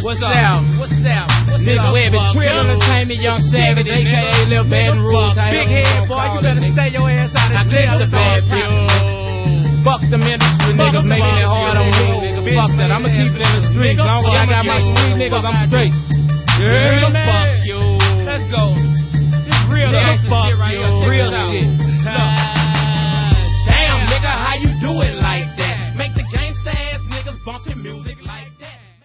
What's up? Big Webby, Trill Entertainment, Young Savage, a.k.a. Lil Baton Rouge. Big head, boy, you better stay your ass out of jail. The bad bitch. Fuck them industry niggas making it hard on me, nigga. Fuck that. I'ma keep it in the streets. Long as I got my street niggas, I'm straight. You heard me?